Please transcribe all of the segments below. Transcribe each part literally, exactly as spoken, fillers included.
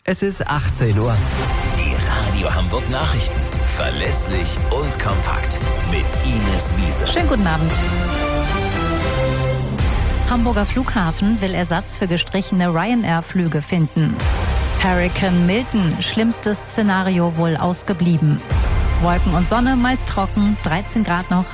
Es ist achtzehn Uhr. Die Radio Hamburg Nachrichten. Verlässlich und kompakt. Mit Ines Wiese. Schönen guten Abend. Hamburger Flughafen will Ersatz für gestrichene Ryanair-Flüge finden. Hurrikan Milton, schlimmstes Szenario wohl ausgeblieben. Wolken und Sonne, meist trocken, dreizehn Grad noch.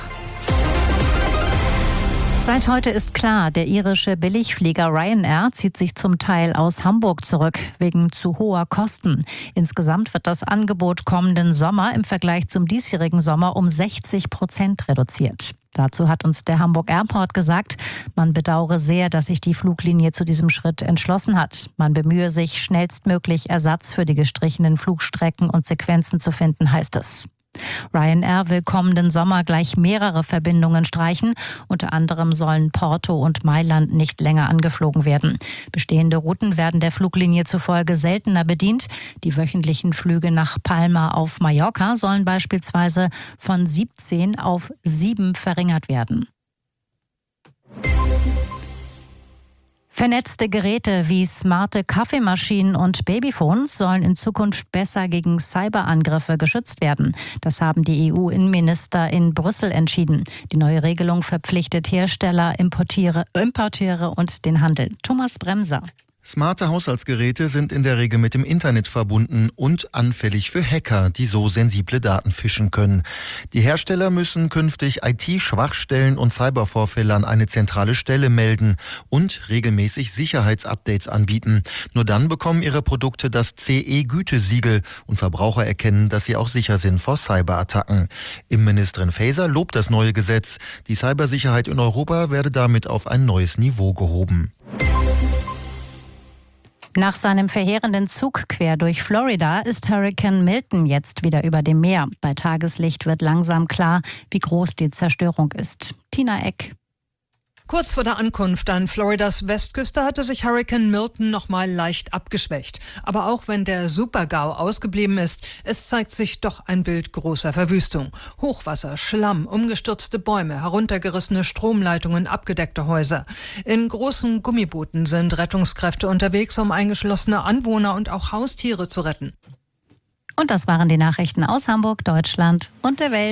Seit heute ist klar, der irische Billigflieger Ryanair zieht sich zum Teil aus Hamburg zurück, wegen zu hoher Kosten. Insgesamt wird das Angebot kommenden Sommer im Vergleich zum diesjährigen Sommer um sechzig Prozent reduziert. Dazu hat uns der Hamburg Airport gesagt, man bedauere sehr, dass sich die Fluglinie zu diesem Schritt entschlossen hat. Man bemühe sich, schnellstmöglich Ersatz für die gestrichenen Flugstrecken und Sequenzen zu finden, heißt es. Ryanair will kommenden Sommer gleich mehrere Verbindungen streichen. Unter anderem sollen Porto und Mailand nicht länger angeflogen werden. Bestehende Routen werden der Fluglinie zufolge seltener bedient. Die wöchentlichen Flüge nach Palma auf Mallorca sollen beispielsweise von siebzehn auf sieben verringert werden. Vernetzte Geräte wie smarte Kaffeemaschinen und Babyphones sollen in Zukunft besser gegen Cyberangriffe geschützt werden. Das haben die E U-Innenminister in Brüssel entschieden. Die neue Regelung verpflichtet Hersteller, Importeure, Importeure und den Handel. Thomas Bremser. Smarte Haushaltsgeräte sind in der Regel mit dem Internet verbunden und anfällig für Hacker, die so sensible Daten fischen können. Die Hersteller müssen künftig I T-Schwachstellen und Cybervorfälle an eine zentrale Stelle melden und regelmäßig Sicherheitsupdates anbieten. Nur dann bekommen ihre Produkte das C E-Gütesiegel und Verbraucher erkennen, dass sie auch sicher sind vor Cyberattacken. Innenministerin Faeser lobt das neue Gesetz. Die Cybersicherheit in Europa werde damit auf ein neues Niveau gehoben. Nach seinem verheerenden Zug quer durch Florida ist Hurrikan Milton jetzt wieder über dem Meer. Bei Tageslicht wird langsam klar, wie groß die Zerstörung ist. Tina Eck. Kurz vor der Ankunft an Floridas Westküste hatte sich Hurrikan Milton noch mal leicht abgeschwächt. Aber auch wenn der Super-GAU ausgeblieben ist, es zeigt sich doch ein Bild großer Verwüstung. Hochwasser, Schlamm, umgestürzte Bäume, heruntergerissene Stromleitungen, abgedeckte Häuser. In großen Gummibooten sind Rettungskräfte unterwegs, um eingeschlossene Anwohner und auch Haustiere zu retten. Und das waren die Nachrichten aus Hamburg, Deutschland und der Welt.